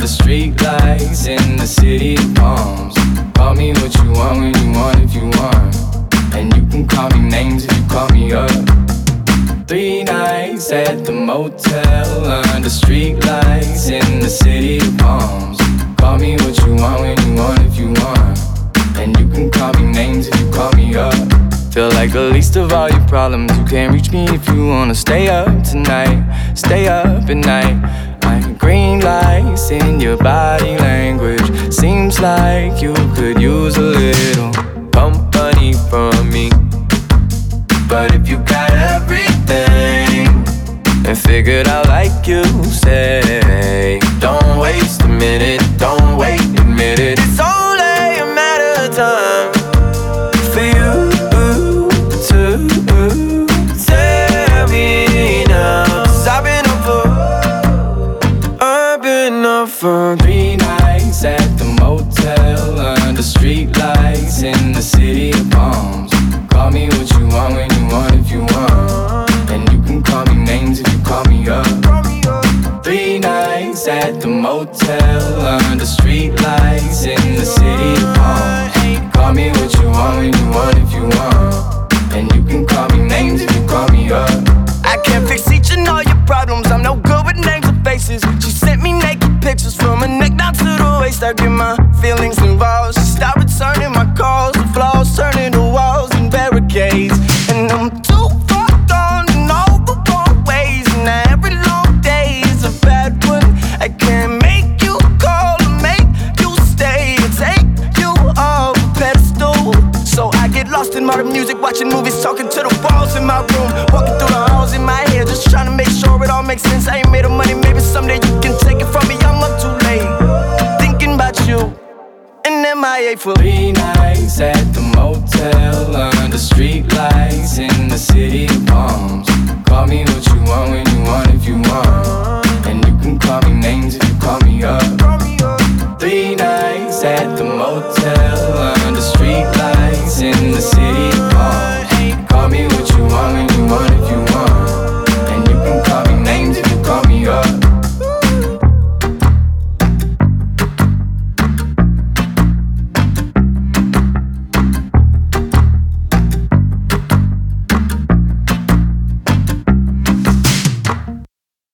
street lights in the city of palms. Call me what you want when you want if you want. And you can call me names if you call me up. 3 nights at the motel under street lights in the city of palms. Call me what you want when you want if you want. And you can call me names if you call me up. Feel like the least of all your problems. You can't reach me if you wanna stay up tonight. Stay up at night. I'm green lights in your body language. Seems like you could use a little company from me. But if you got everything and figured out like you say, don't waste a minute, don't wait, admit it. It's only a matter of time for you to tell me now. 'Cause I've been up for 3 nights at the motel under street lights in the city of palms. Call me what you want when you want if you want. And you can call me names if you call me up. 3 nights at the motel under street lights in the city of palms. Call me what you want when you want if you want. And you can call me names if you call me up. I can't fix each and all your problems. I'm no good with names and faces. She sent me naked pictures from her neck down to the waist. I get my feelings involved. She stopped returning my calls. The flaws turning to walls and barricades. And I'm too far gone in all the wrong ways. And every long day is a bad one. I can't make you call or make you stay or take you off a pedestal. So I get lost in modern music, watching movies, talking to the walls in my room, walking through the halls in my head, just trying to make sure it all makes sense. I ain't made of money, maybe someday you can take it from me. I'm up too late, thinking about you and MIA for 3 nights at the motel under street lights in the city of palms. Call me